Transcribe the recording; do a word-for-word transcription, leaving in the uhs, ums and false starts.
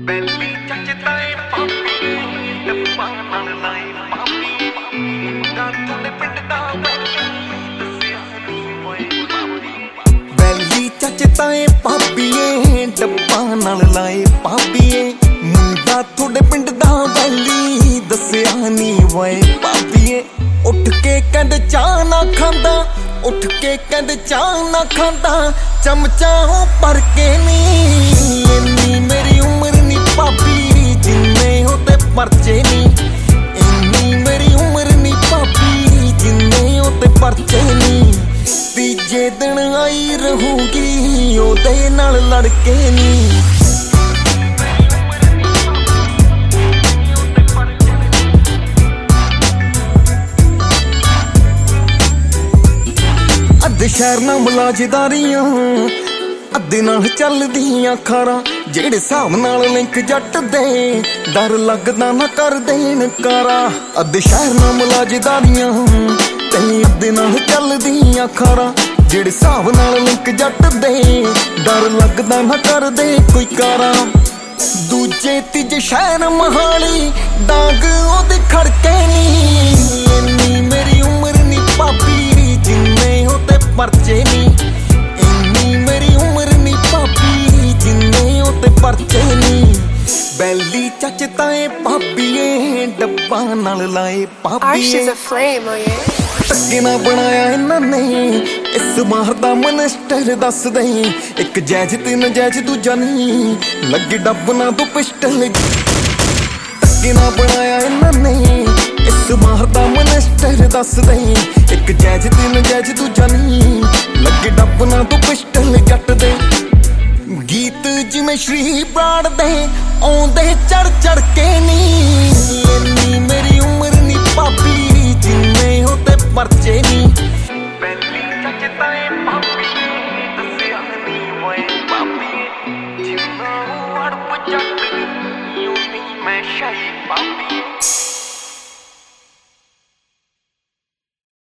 ਬੈਲੀ ਚੱਜਦਾ ਏ ਪਾਪੀ ਡੱਬਾ ਨਾਲ ਲਾਈ ਪਾਪੀ ਮੁੰਡਾ ਤੁਹਾਡੇ ਪਿੰਡ ਦਾ ਦੱਸਿਆ ਨਹੀਂ ਓਏ ਪਾਪੀ ਬੈਲੀ ਚੱਜਦਾ ਏ ਪਾਪੀਏ ਡੱਬਾ ਨਾਲ ਲਾਏ ਪਾਪੀਏ ਮੁੰਡਾ ਤੁਹਾਡੇ ਪਿੰਡ ਦਾ ਬੈਲੀ ਦੱਸਿਆ ਨਹੀਂ ਓਏ ਪਾਪੀਏ ਉੱਠ ਕੇ ਕਹਿੰਦੇ ਚਾਹ ਨਾ ਖਾਂਦਾ ਉੱਠ ਕੇ ਕਹਿੰਦੇ ਚਾਹ ਨਾ ਖਾਂਦਾ ਚਮਚਾ ਹੋ ਪਰ ਕੇ ਨੀ ਇੰਨੀ ਮੇਰੀ ਉਮਰ ਨੀ ਭਾਬੀ ਜਿੰਨੇ ਹੋ ਤੇ ਪਰਚੇ ਨੀ ਇੰਨੀ ਮੇਰੀ ਉਮਰ ਨੀ ਭਾਬੀ ਜਿੰਨੇ ਹੋ ਤੇ ਪਰਚੇ ਨੀ ਤੀਜੇ ਦਿਨ ਆਈ ਰਹੂਗੀ ਉਹਦੇ ਨਾਲ ਲੜ ਕੇ ਨੀ ਅੱਧੇ ਸ਼ਹਿਰ ਨਾਲ ਮੁਲਾਜ਼ਦਾਰੀਆਂ ਅੱਧੇ ਨਾਲ ਚੱਲਦੀਆਂ ਖਾਰਾਂ ਜਿਹੜੇ ਹਿਸਾਬ ਨਾਲ ਲਿੰਕ ਜੱਟ ਦੇ ਡਰ ਲੱਗਦਾ ਨਾ ਕਰ ਦੇਣ ਕਾਰਾ ਅੱਧੇ ਸ਼ਹਿਰ ਨਾਲ ਮੁਲਾਜ਼ਦਾਰੀਆਂ ਤੇ ਅੱਧੇ ਨਾਲ ਚੱਲਦੀਆਂ ਖਾਰਾਂ ਜਿਹੜੇ ਹਿਸਾਬ ਨਾਲ ਲਿੰਕ ਜੱਟ ਦੇ ਡਰ ਲੱਗਦਾ ਨਾ ਕਰ ਦੇ ਕੋਈ ਕਾਰਾ ਦੂਜੇ ਤੀਜੇ ਸ਼ਹਿਰ ਮਹਾਲੀ ਡਾਂਗ ਉਹਦੇ ਖੜਕੇ ਨੀ ਇੰਨੀ ਮੇਰੀ ਉਮਰ ਨੀ ਭਾਬੀ ਜਿੰਨੇ ਹੋ ਤੇ ਪਰਚੇ ਨੀ ਇੰਨੀ ਮੇਰੀ ਉਮਰ ਨੀ ਭਾਬੀ ਜਿੰਨੇ ਹੋ ਤੇ ਪਰਚੇ ਨੀ ਬੈਲੀ ਚੱਚ ਤਾਏ ਭਾਬੀਏ ਡੱਬਾ ਨਾਲ ਲਾਏ ਪਾਪੀਏ ਧੱਕੇ ਨਾ ਬਣਾਇਆ ਇਹਨਾਂ ਨੇ ਇਸ ਮਾਰ ਦਾ ਮਨਿਸਟਰ ਦੱਸ ਦੇ ਇੱਕ ਜੈਜ ਤੇ ਨਜੈਜ ਦੂਜਾ ਨਹੀਂ ਲੱਗੇ ਡੱਬ ਨਾ ਤੂੰ ਪਿਸਟਲ ਧੱਕੇ ਨਾ ਬਣਾਇਆ ਇਹਨਾਂ ਨੇ ਇਸ ਮਾਰ ਦਾ ਮਨਿਸਟਰ ਦੱਸ ਦੇ ਇੱਕ ਜੈਜ ਤੇ ਨਜੈਜ ਦੂਜਾ ਨਹੀਂ ਲੱਗੇ ਡੱਬ ਨਾ ਤੂੰ ਪਿਸਟਲ ਜੱਟ ਦੇ ਗੀਤ ਜਿਵੇਂ ਸ਼੍ਰੀ ਬਰਾੜ ਦੇ ਆਉਂਦੇ ਚੜ ਚੜ ਕੇ ਨੀ ਇੰਨੀ ਮੇਰੀ ਉਮਰ ਨੀ ਭਾਬੀ ਜਿੰਨੇ ਹੋ ਤੇ ਪਰਚੇ ਨੀ ਬੈਲੀ ਚੱਜਦਾ ਏ ਪਾਪੀ ਦੱਸਿਆ ਨਹੀਂ ਓਏ ਪਾਪੀ ਜਿੰਨਾ ਅੜਪ ਜੱਟ ਨੀ ਉਨੀ ਮੈਂ ਸ਼ਾਹੀ ਪਾਪੀ